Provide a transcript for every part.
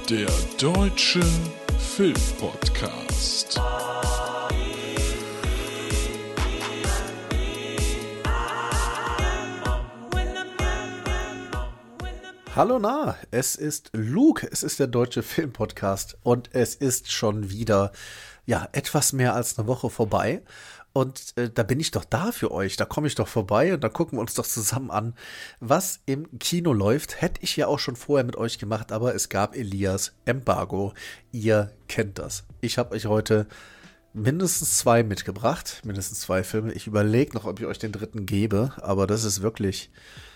Der Deutsche Filmpodcast. Hallo es ist Luke, es ist der Deutsche Filmpodcast und es ist schon wieder, etwas mehr als eine Woche vorbei. Und da bin ich doch da für euch, da komme ich doch vorbei und da gucken wir uns doch zusammen an, was im Kino läuft. Hätte ich ja auch schon vorher mit euch gemacht, aber es gab Elias Embargo. Ihr kennt das. Ich habe euch heute mindestens 2 mitgebracht, mindestens 2 Filme. Ich überlege noch, ob ich euch den dritten gebe, aber das ist wirklich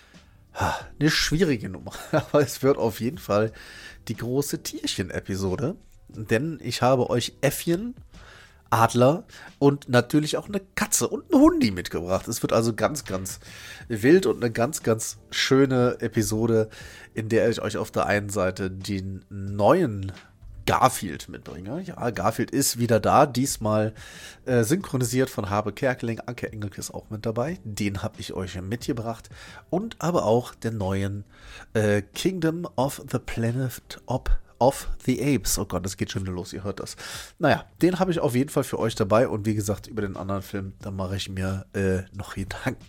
eine schwierige Nummer. Aber es wird auf jeden Fall die große Tierchen-Episode, denn ich habe euch Äffchen, Adler und natürlich auch eine Katze und ein Hundi mitgebracht. Es wird also ganz, ganz wild und eine ganz, ganz schöne Episode, in der ich euch auf der einen Seite den neuen Garfield mitbringe. Ja, Garfield ist wieder da, diesmal synchronisiert von Habe Kerkeling. Anke Engelke ist auch mit dabei. Den habe ich euch mitgebracht. Und aber auch den neuen Kingdom of the Planet of the Apes. Oh Gott, das geht schon wieder los, ihr hört das. Naja, den habe ich auf jeden Fall für euch dabei. Und wie gesagt, über den anderen Film, da mache ich mir noch Gedanken.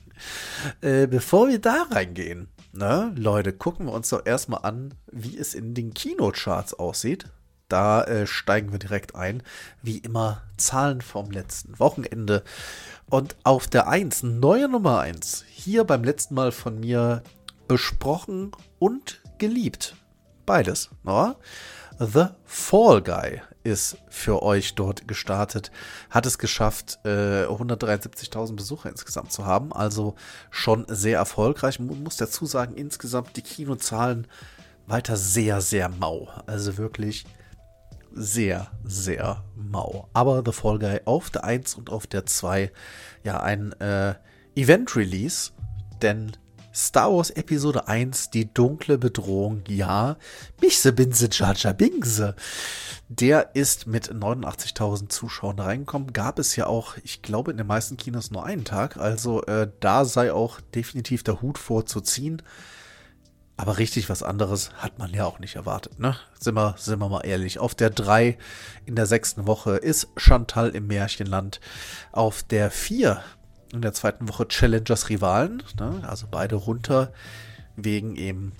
Bevor wir da reingehen, Leute, gucken wir uns doch erstmal an, wie es in den Kinocharts aussieht. Da steigen wir direkt ein. Wie immer Zahlen vom letzten Wochenende. Und auf der 1, neue Nummer 1, hier beim letzten Mal von mir besprochen und geliebt. Beides. No? The Fall Guy ist für euch dort gestartet. Hat es geschafft, 173.000 Besucher insgesamt zu haben. Also schon sehr erfolgreich. Man muss dazu sagen, insgesamt die Kinozahlen weiter sehr, sehr mau. Also wirklich sehr, sehr mau. Aber The Fall Guy auf der 1 und auf der 2 ein Event-Release, denn Star Wars Episode 1, die dunkle Bedrohung, Bichse Binse Jaja Bingse, der ist mit 89.000 Zuschauern reingekommen. Gab es ja auch, ich glaube, in den meisten Kinos nur einen Tag, also da sei auch definitiv der Hut vorzuziehen. Aber richtig was anderes hat man ja auch nicht erwartet, ne? Sind wir mal ehrlich. Auf der 3 in der 6. Woche ist Chantal im Märchenland. Auf der 4 in der 2. Woche Challengers Rivalen, ne? Also beide runter wegen eben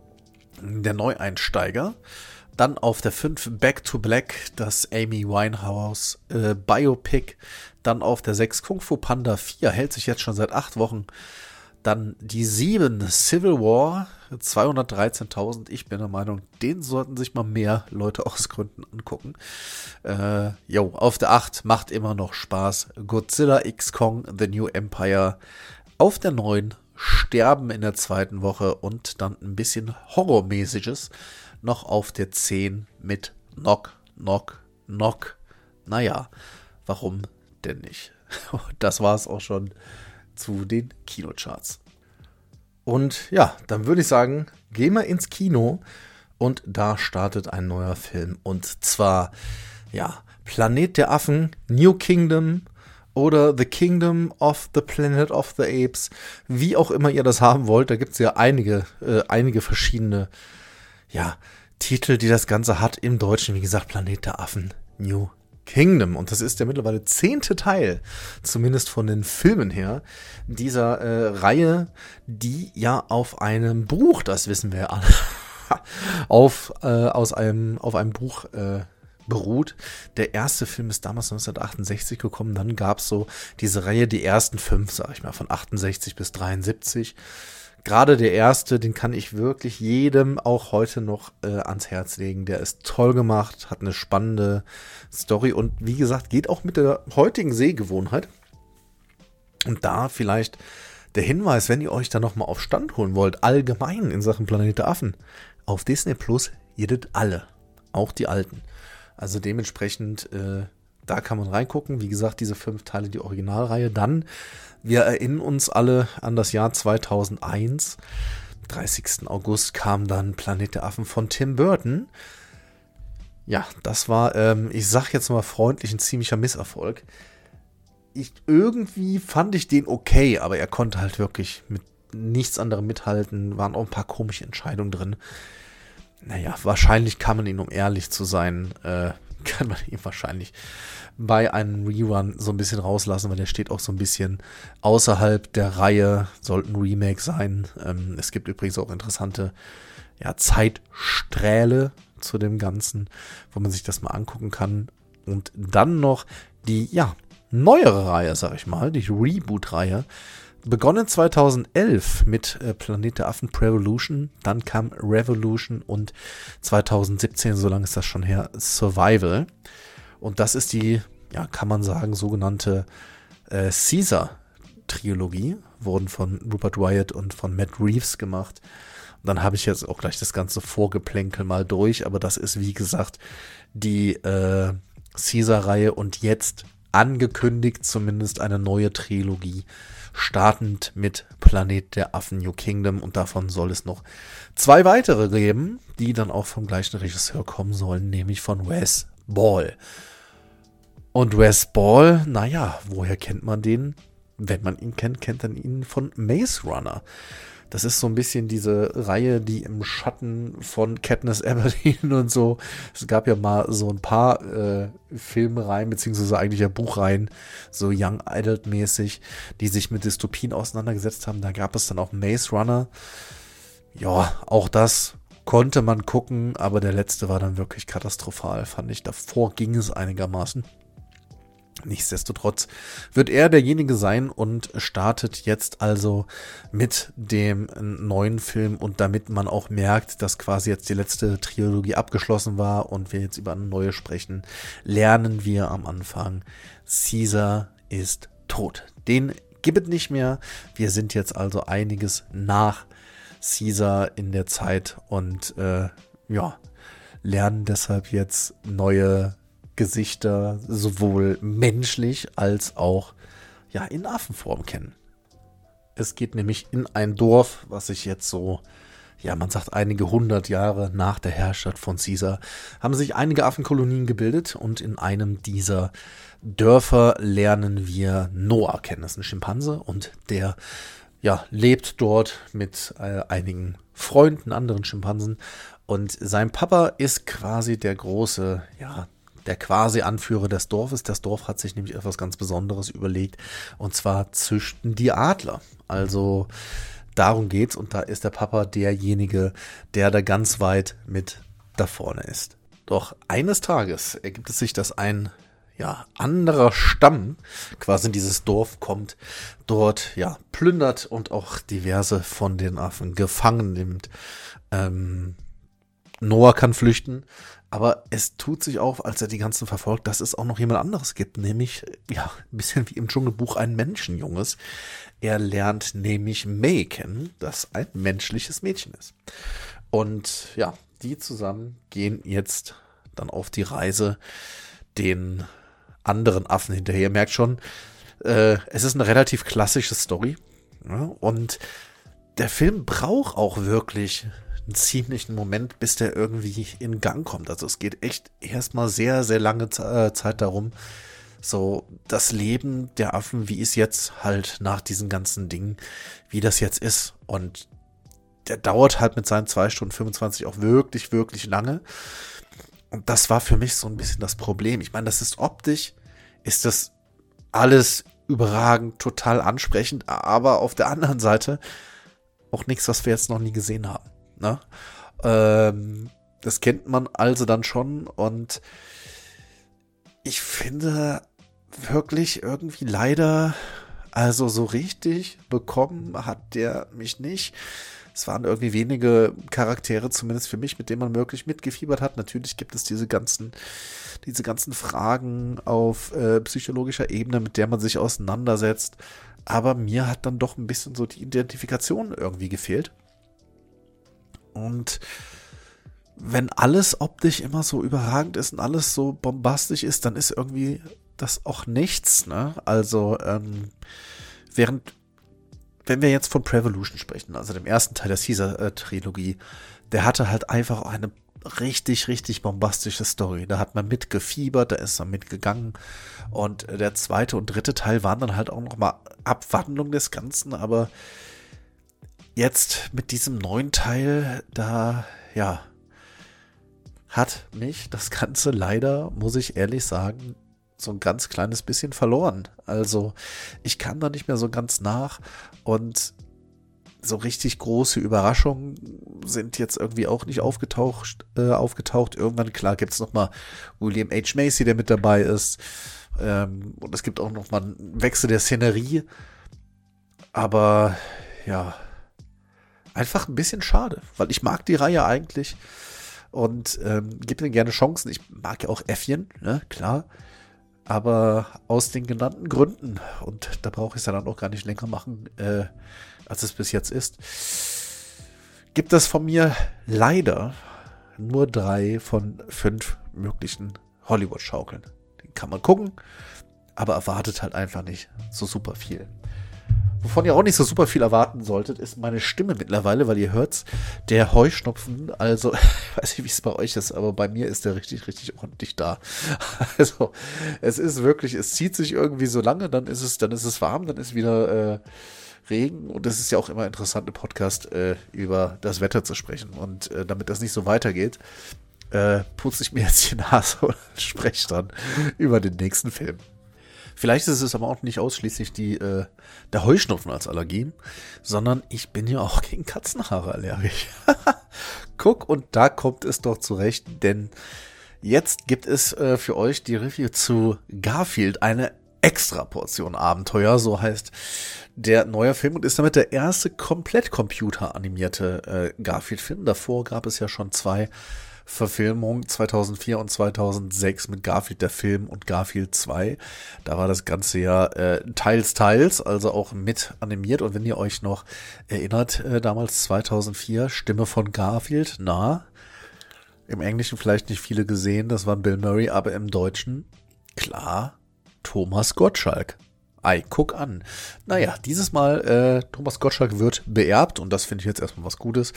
der Neueinsteiger. Dann auf der 5 Back to Black, das Amy Winehouse Biopic. Dann auf der 6 Kung Fu Panda 4, hält sich jetzt schon seit 8 Wochen. Dann die 7 Civil War, 213.000. Ich bin der Meinung, den sollten sich mal mehr Leute aus Gründen angucken. Auf der 8 macht immer noch Spaß. Godzilla X Kong, The New Empire. Auf der 9 Sterben in der 2. Woche und dann ein bisschen Horrormäßiges. Noch auf der 10 mit Knock, Knock, Knock. Naja, warum denn nicht? Das war es auch schon zu den Kinocharts. Und dann würde ich sagen, gehen wir ins Kino und da startet ein neuer Film. Und zwar, Planet der Affen, New Kingdom oder The Kingdom of the Planet of the Apes, wie auch immer ihr das haben wollt. Da gibt es ja einige verschiedene Titel, die das Ganze hat. Im Deutschen, wie gesagt, Planet der Affen, New Kingdom. Und das ist der mittlerweile 10. Teil, zumindest von den Filmen her, dieser Reihe, die auf einem Buch, das wissen wir ja alle, auf einem Buch beruht. Der erste Film ist damals 1968 gekommen, dann gab es so diese Reihe, die ersten 5, sag ich mal, von 68 bis 73. Gerade der erste, den kann ich wirklich jedem auch heute noch ans Herz legen. Der ist toll gemacht, hat eine spannende Story und wie gesagt, geht auch mit der heutigen Sehgewohnheit. Und da vielleicht der Hinweis, wenn ihr euch da nochmal auf Stand holen wollt, allgemein in Sachen Planet der Affen, auf Disney Plus jedet alle, auch die alten. Also dementsprechend, da kann man reingucken. Wie gesagt, diese 5 Teile, die Originalreihe. Dann, wir erinnern uns alle an das Jahr 2001. 30. August kam dann Planet der Affen von Tim Burton. Ja, das war, ich sag jetzt mal freundlich, ein ziemlicher Misserfolg. Irgendwie fand ich den okay, aber er konnte halt wirklich mit nichts anderem mithalten. Waren auch ein paar komische Entscheidungen drin. Naja, wahrscheinlich kann man ihn, um ehrlich zu sein, kann man ihn wahrscheinlich bei einem Rerun so ein bisschen rauslassen, weil der steht auch so ein bisschen außerhalb der Reihe, sollte ein Remake sein. Es gibt übrigens auch interessante Zeitsträhle zu dem Ganzen, wo man sich das mal angucken kann. Und dann noch die, neuere Reihe, sag ich mal, die Reboot-Reihe. Begonnen 2011 mit Planet der Affen Prevolution, dann kam Revolution und 2017, so lange ist das schon her, Survival. Und das ist die, kann man sagen, sogenannte Caesar-Trilogie, wurden von Rupert Wyatt und von Matt Reeves gemacht. Und dann habe ich jetzt auch gleich das ganze Vorgeplänkel mal durch, aber das ist, wie gesagt, die Caesar-Reihe und jetzt angekündigt zumindest eine neue Trilogie, startend mit Planet der Affen New Kingdom, und davon soll es noch 2 weitere geben, die dann auch vom gleichen Regisseur kommen sollen, nämlich von Wes Ball. Und Wes Ball, woher kennt man den? Wenn man ihn kennt, kennt man ihn von Maze Runner. Das ist so ein bisschen diese Reihe, die im Schatten von Katniss Everdeen und so. Es gab ja mal so ein paar Filmreihen, beziehungsweise eigentlich ja Buchreihen, so Young Adult-mäßig, die sich mit Dystopien auseinandergesetzt haben. Da gab es dann auch Maze Runner. Ja, auch das konnte man gucken, aber der letzte war dann wirklich katastrophal, fand ich. Davor ging es einigermaßen. Nichtsdestotrotz wird er derjenige sein und startet jetzt also mit dem neuen Film, und damit man auch merkt, dass quasi jetzt die letzte Trilogie abgeschlossen war und wir jetzt über eine neue sprechen, lernen wir am Anfang, Caesar ist tot. Den gibt es nicht mehr. Wir sind jetzt also einiges nach Caesar in der Zeit und lernen deshalb jetzt neue Gesichter sowohl menschlich als auch in Affenform kennen. Es geht nämlich in ein Dorf, was sich jetzt so, man sagt einige 100 Jahre nach der Herrschaft von Caesar, haben sich einige Affenkolonien gebildet, und in einem dieser Dörfer lernen wir Noah kennen. Das ist ein Schimpanse, und der lebt dort mit einigen Freunden, anderen Schimpansen, und sein Papa ist quasi der große, der quasi Anführer des Dorfes. Das Dorf hat sich nämlich etwas ganz Besonderes überlegt, und zwar züchten die Adler. Also darum geht's, und da ist der Papa derjenige, der da ganz weit mit da vorne ist. Doch eines Tages ergibt es sich, dass ein anderer Stamm quasi in dieses Dorf kommt, dort plündert und auch diverse von den Affen gefangen nimmt. Noah kann flüchten, aber es tut sich auf, als er die ganzen verfolgt, dass es auch noch jemand anderes gibt, nämlich, ein bisschen wie im Dschungelbuch, ein Menschenjunges. Er lernt nämlich May kennen, das ein menschliches Mädchen ist. Und die zusammen gehen jetzt dann auf die Reise den anderen Affen hinterher. Ihr merkt schon, es ist eine relativ klassische Story. Und der Film braucht auch wirklich einen ziemlichen Moment, bis der irgendwie in Gang kommt. Also es geht echt erstmal sehr, sehr lange Zeit darum, so das Leben der Affen, wie es jetzt halt nach diesen ganzen Dingen, wie das jetzt ist. Und der dauert halt mit seinen 2 Stunden 25 auch wirklich, wirklich lange. Und das war für mich so ein bisschen das Problem. Ich meine, das ist optisch, ist das alles überragend, total ansprechend, aber auf der anderen Seite auch nichts, was wir jetzt noch nie gesehen haben. Ne? Das kennt man also dann schon, und ich finde wirklich irgendwie leider, also so richtig bekommen hat der mich nicht. Es waren irgendwie wenige Charaktere, zumindest für mich, mit denen man wirklich mitgefiebert hat. Natürlich gibt es diese ganzen Fragen auf psychologischer Ebene, mit der man sich auseinandersetzt. Aber mir hat dann doch ein bisschen so die Identifikation irgendwie gefehlt. Und wenn alles optisch immer so überragend ist und alles so bombastisch ist, dann ist irgendwie das auch nichts, ne? Also, wenn wir jetzt von Prevolution sprechen, also dem ersten Teil der Caesar-Trilogie, der hatte halt einfach eine richtig, richtig bombastische Story. Da hat man mitgefiebert, da ist man mitgegangen. Und der zweite und dritte Teil waren dann halt auch nochmal Abwandlung des Ganzen, aber jetzt mit diesem neuen Teil, da, hat mich das Ganze leider, muss ich ehrlich sagen, so ein ganz kleines bisschen verloren. Also ich kam da nicht mehr so ganz nach und so richtig große Überraschungen sind jetzt irgendwie auch nicht aufgetaucht. Irgendwann, klar, gibt es nochmal William H. Macy, der mit dabei ist. Und es gibt auch nochmal einen Wechsel der Szenerie. Aber ja, einfach ein bisschen schade, weil ich mag die Reihe eigentlich und gebe ihnen gerne Chancen. Ich mag ja auch Äffchen, ne, klar. Aber aus den genannten Gründen, und da brauche ich es ja dann auch gar nicht länger machen, als es bis jetzt ist, gibt es von mir leider nur 3 von 5 möglichen Hollywood-Schaukeln. Den kann man gucken, aber erwartet halt einfach nicht so super viel. Wovon ihr auch nicht so super viel erwarten solltet, ist meine Stimme mittlerweile, weil ihr hört's, der Heuschnupfen, also, ich weiß nicht, wie es bei euch ist, aber bei mir ist der richtig, richtig ordentlich da. Also, es ist wirklich, es zieht sich irgendwie so lange, dann ist es warm, dann ist wieder Regen und es ist ja auch immer interessant, im Podcast über das Wetter zu sprechen und damit das nicht so weitergeht, putze ich mir jetzt die Nase und spreche dann über den nächsten Film. Vielleicht ist es aber auch nicht ausschließlich der Heuschnupfen als Allergie, sondern ich bin ja auch gegen Katzenhaare allergisch. Guck, und da kommt es doch zurecht, denn jetzt gibt es für euch die Review zu Garfield, eine extra Portion Abenteuer, so heißt der neue Film und ist damit der erste komplett computeranimierte Garfield-Film. Davor gab es ja schon 2 Verfilmung 2004 und 2006 mit Garfield der Film und Garfield 2. Da war das Ganze ja teils, also auch mit animiert. Und wenn ihr euch noch erinnert, damals 2004, Stimme von Garfield, im Englischen vielleicht nicht viele gesehen, das war Bill Murray, aber im Deutschen, klar, Thomas Gottschalk. Ei, guck an. Naja, dieses Mal, Thomas Gottschalk wird beerbt, und das finde ich jetzt erstmal was Gutes,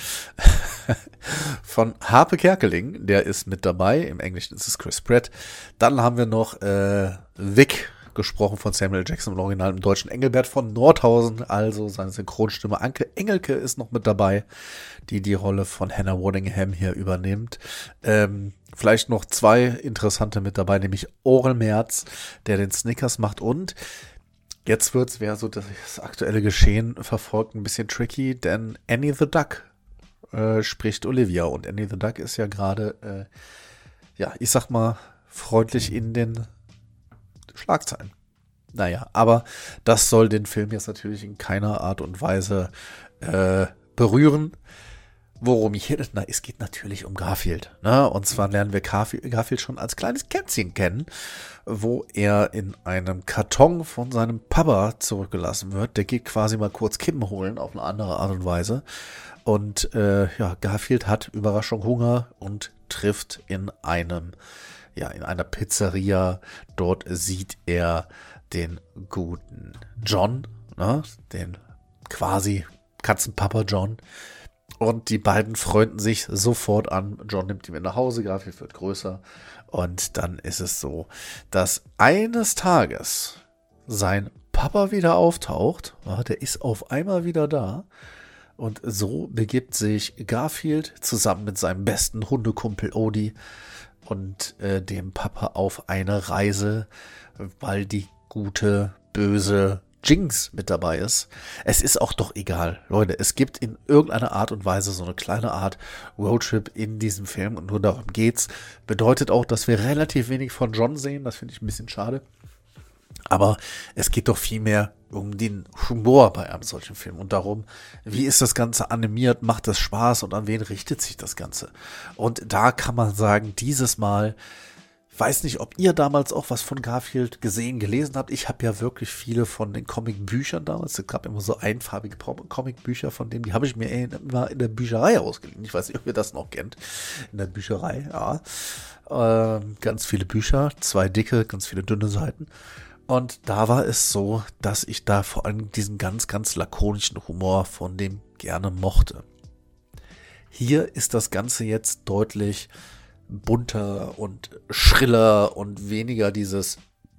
von Harpe Kerkeling, der ist mit dabei, im Englischen ist es Chris Pratt. Dann haben wir noch Vic, gesprochen von Samuel Jackson im Original, im Deutschen Engelbert von Nordhausen, also seine Synchronstimme. Anke Engelke ist noch mit dabei, die Rolle von Hannah Waddingham hier übernimmt. Vielleicht noch 2 interessante mit dabei, nämlich Orel Merz, der den Snickers macht, und jetzt wird's, wer so das aktuelle Geschehen verfolgt, ein bisschen tricky, denn Annie the Duck spricht Olivia, und Annie the Duck ist ja gerade, ich sag mal, freundlich in den Schlagzeilen. Naja, aber das soll den Film jetzt natürlich in keiner Art und Weise berühren. Worum hier, es geht natürlich um Garfield, ne? Und zwar lernen wir Garfield schon als kleines Kätzchen kennen, wo er in einem Karton von seinem Papa zurückgelassen wird. Der geht quasi mal kurz Kippen holen auf eine andere Art und Weise. Und Garfield hat Überraschung Hunger und trifft in einer Pizzeria. Dort sieht er den guten John, ne? Den quasi Katzenpapa John. Und die beiden freunden sich sofort an. John nimmt ihn mit nach Hause, Garfield wird größer. Und dann ist es so, dass eines Tages sein Papa wieder auftaucht. Der ist auf einmal wieder da. Und so begibt sich Garfield zusammen mit seinem besten Hundekumpel Odie und dem Papa auf eine Reise, weil die gute, böse Jinx mit dabei ist. Es ist auch doch egal, Leute. Es gibt in irgendeiner Art und Weise so eine kleine Art Roadtrip in diesem Film und nur darum geht's. Bedeutet auch, dass wir relativ wenig von John sehen. Das finde ich ein bisschen schade. Aber es geht doch viel mehr um den Humor bei einem solchen Film und darum, wie ist das Ganze animiert, macht das Spaß und an wen richtet sich das Ganze. Und da kann man sagen, dieses Mal, weiß nicht, ob ihr damals auch was von Garfield gesehen, gelesen habt. Ich habe ja wirklich viele von den Comicbüchern damals. Es gab immer so einfarbige Comicbücher von denen. Die habe ich mir immer in der Bücherei ausgeliehen. Ich weiß nicht, ob ihr das noch kennt. In der Bücherei, ja. Ganz viele Bücher, 2 dicke, ganz viele dünne Seiten. Und da war es so, dass ich da vor allem diesen ganz, ganz lakonischen Humor von dem gerne mochte. Hier ist das Ganze jetzt deutlich bunter und schriller und weniger dieses,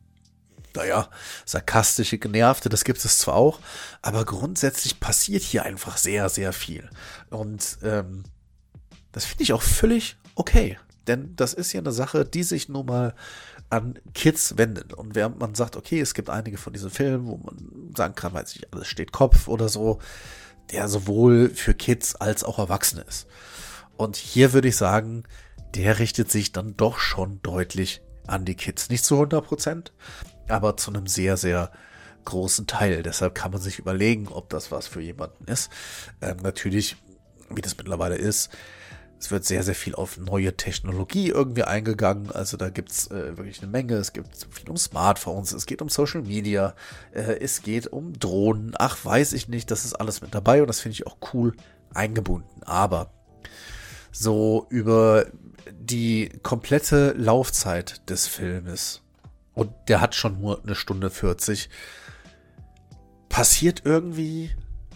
sarkastische, genervte, das gibt es zwar auch, aber grundsätzlich passiert hier einfach sehr, sehr viel. Und das finde ich auch völlig okay. Denn das ist ja eine Sache, die sich nun mal an Kids wendet. Und während man sagt, okay, es gibt einige von diesen Filmen, wo man sagen kann, weiß ich, alles steht Kopf oder so, der sowohl für Kids als auch Erwachsene ist. Und hier würde ich sagen, der richtet sich dann doch schon deutlich an die Kids. Nicht zu 100%, aber zu einem sehr, sehr großen Teil. Deshalb kann man sich überlegen, ob das was für jemanden ist. Natürlich, wie das mittlerweile ist, es wird sehr, sehr viel auf neue Technologie irgendwie eingegangen. Also da gibt's wirklich eine Menge. Es geht viel um Smartphones, es geht um Social Media, es geht um Drohnen. Ach, weiß ich nicht, das ist alles mit dabei und das finde ich auch cool eingebunden. Aber so über die komplette Laufzeit des Filmes, und der hat schon nur 1 Stunde 40, passiert irgendwie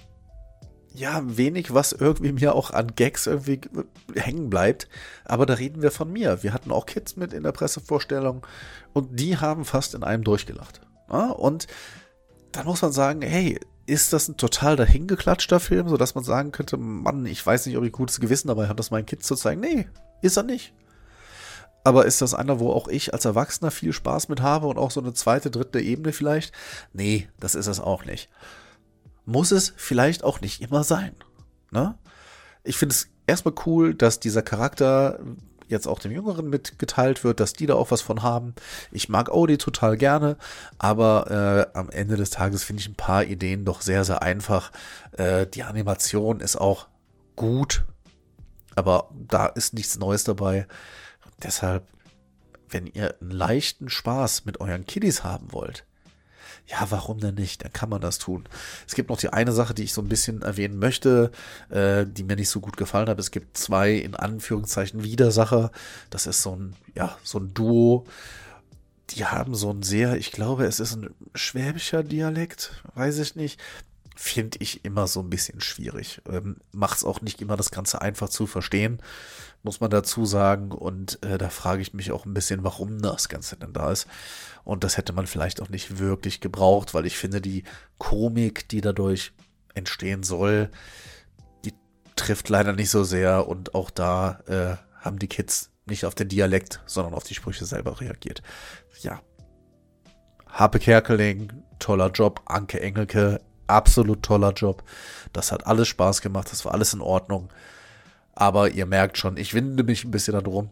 ja wenig, was irgendwie mir auch an Gags irgendwie hängen bleibt. Aber da reden wir von mir. Wir hatten auch Kids mit in der Pressevorstellung und die haben fast in einem durchgelacht. Ja, und dann muss man sagen, hey, ist das ein total dahingeklatschter Film, sodass man sagen könnte, Mann, ich weiß nicht, ob ich gutes Gewissen dabei habe, das meinen Kids zu zeigen. Nee, ist er nicht. Aber ist das einer, wo auch ich als Erwachsener viel Spaß mit habe und auch so eine zweite, dritte Ebene vielleicht? Nee, das ist es auch nicht. Muss es vielleicht auch nicht immer sein. Ne? Ich finde es erstmal cool, dass dieser Charakter jetzt auch dem Jüngeren mitgeteilt wird, dass die da auch was von haben. Ich mag Odie total gerne, aber am Ende des Tages finde ich ein paar Ideen doch sehr, sehr einfach. Die Animation ist auch gut, aber da ist nichts Neues dabei. Deshalb, wenn ihr einen leichten Spaß mit euren Kiddies haben wollt, ja, warum denn nicht? Dann kann man das tun. Es gibt noch die eine Sache, die ich so ein bisschen erwähnen möchte, die mir nicht so gut gefallen hat. Es gibt 2, in Anführungszeichen, Widersacher. Das ist so ein Duo. Die haben so ein sehr, ich glaube, es ist ein schwäbischer Dialekt, weiß ich nicht. Finde ich immer so ein bisschen schwierig. Macht es auch nicht immer das Ganze einfach zu verstehen, muss man dazu sagen. Und da frage ich mich auch ein bisschen, warum das Ganze denn da ist. Und das hätte man vielleicht auch nicht wirklich gebraucht, weil ich finde, die Komik, die dadurch entstehen soll, die trifft leider nicht so sehr. Und auch da haben die Kids nicht auf den Dialekt, sondern auf die Sprüche selber reagiert. Ja. Harpe Kerkeling, toller Job. Anke Engelke, absolut toller Job. Das hat alles Spaß gemacht, das war alles in Ordnung. Aber ihr merkt schon, ich winde mich ein bisschen darum,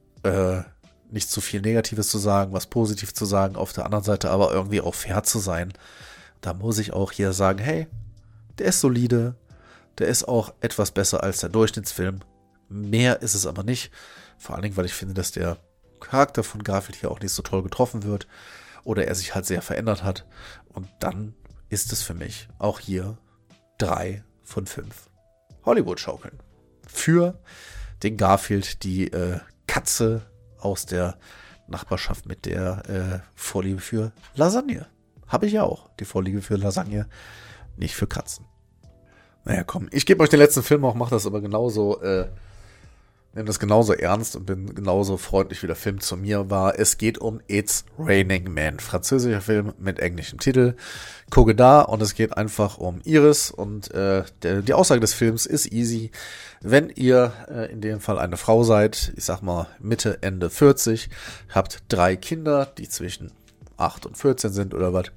nicht zu viel Negatives zu sagen, was Positives zu sagen, auf der anderen Seite aber irgendwie auch fair zu sein. Da muss ich auch hier sagen, hey, der ist solide, der ist auch etwas besser als der Durchschnittsfilm. Mehr ist es aber nicht. Vor allen Dingen, weil ich finde, dass der Charakter von Garfield hier auch nicht so toll getroffen wird oder er sich halt sehr verändert hat. Und dann ist es für mich auch hier 3 von 5 Hollywood-Schaukeln. Für den Garfield, die Katze aus der Nachbarschaft mit der Vorliebe für Lasagne. Habe ich ja auch, die Vorliebe für Lasagne, nicht für Katzen. Naja, komm, ich gebe euch den letzten Film auch, mache das aber genauso, nehme das genauso ernst und bin genauso freundlich, wie der Film zu mir war. Es geht um It's Raining Men. Französischer Film mit englischem Titel. Gucke da und es geht einfach um Iris und die Aussage des Films ist easy. Wenn ihr in dem Fall eine Frau seid, ich sag mal Mitte, Ende 40, habt 3 Kinder, die zwischen 8 und 14 sind oder was,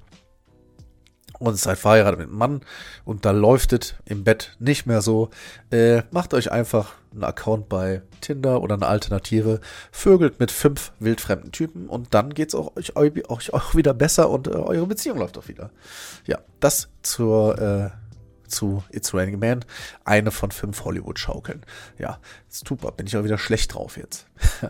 und seid verheiratet mit einem Mann und da läuft es im Bett nicht mehr so, macht euch einfach einen Account bei Tinder oder eine Alternative, vögelt mit 5 wildfremden Typen und dann geht's euch auch wieder besser und eure Beziehung läuft auch wieder. Ja, das zu It's Raining Men, eine von 5 Hollywood-Schaukeln. Ja, super, bin ich auch wieder schlecht drauf jetzt.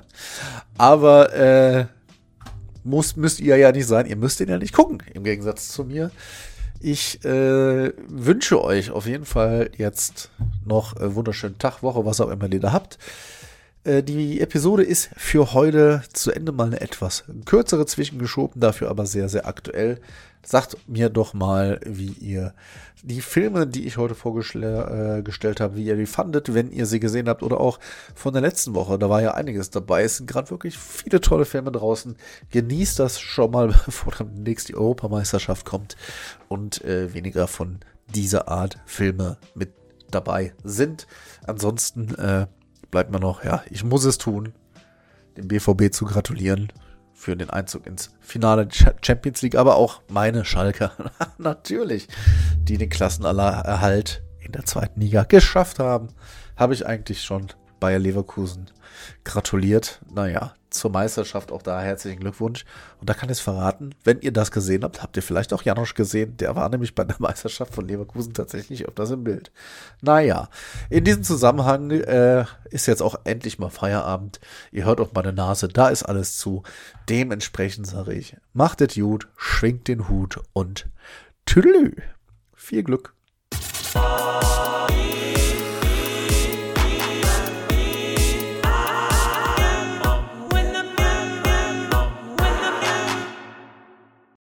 Aber müsst ihr ja nicht sein, ihr müsst den ja nicht gucken, im Gegensatz zu mir. Ich wünsche euch auf jeden Fall jetzt noch einen wunderschönen Tag, Woche, was auch immer ihr da habt. Die Episode ist für heute zu Ende, mal eine etwas kürzere zwischengeschoben, dafür aber sehr, sehr aktuell. Sagt mir doch mal, wie ihr die Filme, die ich heute vorgestellt habe, wie ihr die fandet, wenn ihr sie gesehen habt oder auch von der letzten Woche. Da war ja einiges dabei. Es sind gerade wirklich viele tolle Filme draußen. Genießt das schon mal, bevor dann demnächst die Europameisterschaft kommt und weniger von dieser Art Filme mit dabei sind. Ansonsten bleibt mir noch, ja, ich muss es tun. dem BVB zu gratulieren für den Einzug ins Finale der Champions League, aber auch meine Schalker, natürlich, die den Klassenerhalt in der 2. Liga geschafft haben, habe ich eigentlich schon Bayer Leverkusen gratuliert. Naja, zur Meisterschaft auch da herzlichen Glückwunsch. Und da kann ich es verraten, wenn ihr das gesehen habt, habt ihr vielleicht auch Janosch gesehen. Der war nämlich bei der Meisterschaft von Leverkusen tatsächlich öfters im Bild. Naja, in diesem Zusammenhang ist jetzt auch endlich mal Feierabend. Ihr hört auf meine Nase, da ist alles zu. Dementsprechend sage ich, macht es gut, schwingt den Hut und tüdelü. Viel Glück.